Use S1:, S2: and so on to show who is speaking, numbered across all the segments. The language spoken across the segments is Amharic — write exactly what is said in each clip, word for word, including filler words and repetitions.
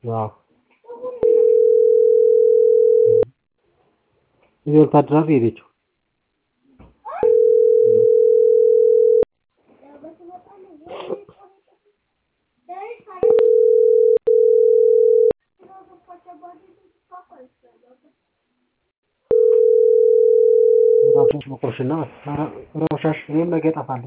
S1: አዎ ይሄው ታድራፍ ሄደችው ራስሽ መቆሽና ራስሽ ይሄን ነገ ጠፋለሁ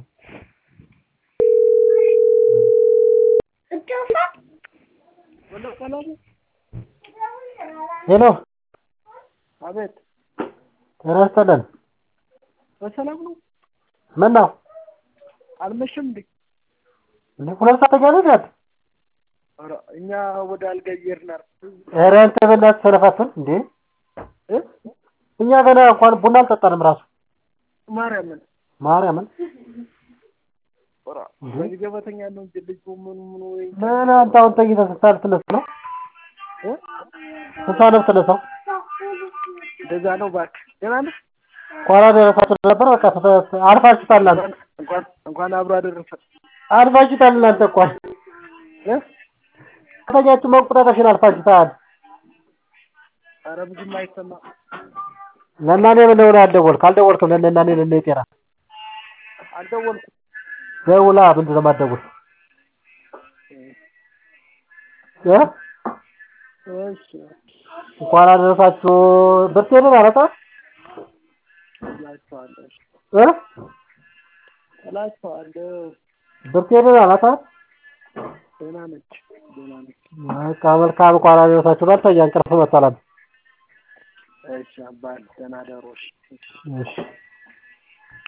S1: ሄሎ
S2: አቤት
S1: ተራስተለን
S2: በሰላም ነው
S1: ምን ነው
S2: አልመሽም እንዴ
S1: ለሁለት ሰዓት ተጋለዳት
S2: ኧረ እኛ ወደ አልገየርናል
S1: ኧረ አንተ በእናትህ ሰለፋትን እንዴ
S2: እ
S1: እኛ ገና እንኳን ቡና አልጠጣንም ራሱ
S2: ማርያምን
S1: ማርያምን
S2: ኧረ በዚህ ገበተኛ ነው እንጂ ልጅ ምን ምን ወይ
S1: ምን አንተ አሁን ተኝተህ ስታልፍ ትነሳ ነው
S2: እ
S1: ስታልፍ ትነሳ
S2: እንደዛ ነው እባክህ ደህና ነህ
S1: ቋራ ደረሳችሁ ነበር በቃ አልፋችሁታል አንተ
S2: እንኳን እንኳን አብሮ አደረሰ
S1: አልፋችሁታል እናንተ እንኳን
S2: እ
S1: ከተኛችሁ መቁጣታሽን አልፋችሁታል
S2: ኧረ ብዙም አይሰማም
S1: ለእናኔ ምን ነው ያልደወልክ አልደወልክም ለእናኔ ለኔጤራ
S2: አልደወልኩም
S1: ደውላ ምንድን ነው የማትደውል እ
S2: እሺ
S1: እንኳን አደረሳችሁ ብርቴን አረታ
S2: ላችኋለሁ
S1: እ
S2: ላችኋለሁ
S1: ብርቴን አረታ
S2: ደህና ነች ደህና ነች
S1: በቃ መልካም እንኳን አደረሳችሁ በርታ እንቅልፍ መጣላት
S2: እሺ አባል ደህና ደሮሽ
S1: እሺ